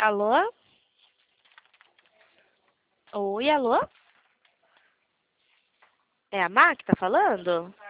Alô? Oi, alô? É a Má que tá falando?